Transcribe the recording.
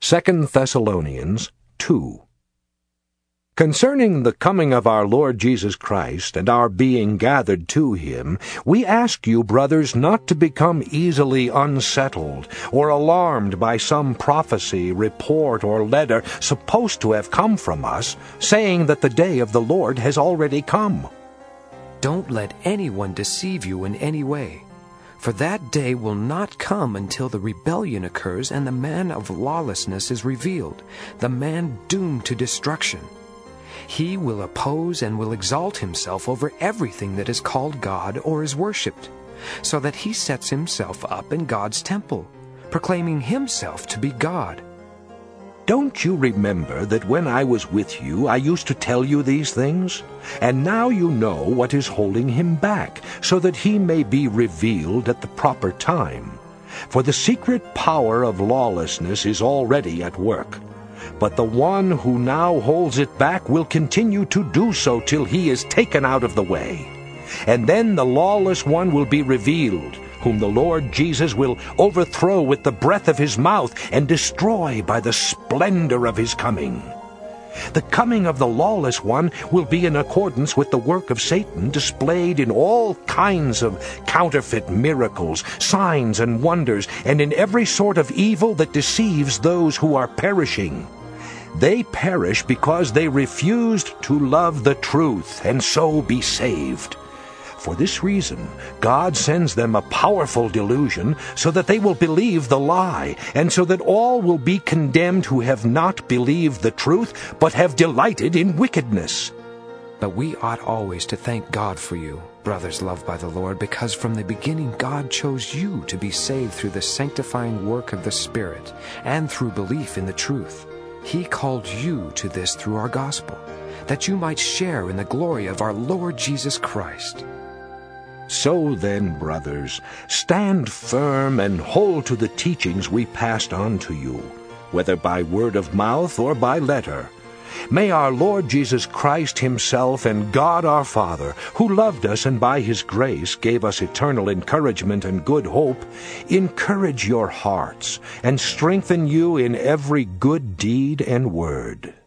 2 Thessalonians 2. Concerning the coming of our Lord Jesus Christ and our being gathered to him, we ask you, brothers, not to become easily unsettled or alarmed by some prophecy, report, or letter supposed to have come from us, saying that the day of the Lord has already come. Don't let anyone deceive you in any way, for that day will not come until the rebellion occurs and the man of lawlessness is revealed, the man doomed to destruction. He will oppose and will exalt himself over everything that is called God or is worshipped, so that he sets himself up in God's temple, proclaiming himself to be God. Don't you remember that when I was with you, I used to tell you these things? And now you know what is holding him back, so that he may be revealed at the proper time. For the secret power of lawlessness is already at work. But the one who now holds it back will continue to do so till he is taken out of the way. And then the lawless one will be revealed, whom the Lord Jesus will overthrow with the breath of his mouth and destroy by the splendor of his coming. The coming of the lawless one will be in accordance with the work of Satan, displayed in all kinds of counterfeit miracles, signs and wonders, and in every sort of evil that deceives those who are perishing. They perish because they refused to love the truth and so be saved. For this reason, God sends them a powerful delusion, so that they will believe the lie, and so that all will be condemned who have not believed the truth, but have delighted in wickedness. But we ought always to thank God for you, brothers loved by the Lord, because from the beginning God chose you to be saved through the sanctifying work of the Spirit, and through belief in the truth. He called you to this through our gospel, that you might share in the glory of our Lord Jesus Christ. So then, brothers, stand firm and hold to the teachings we passed on to you, whether by word of mouth or by letter. May our Lord Jesus Christ himself and God our Father, who loved us and by his grace gave us eternal encouragement and good hope, encourage your hearts and strengthen you in every good deed and word.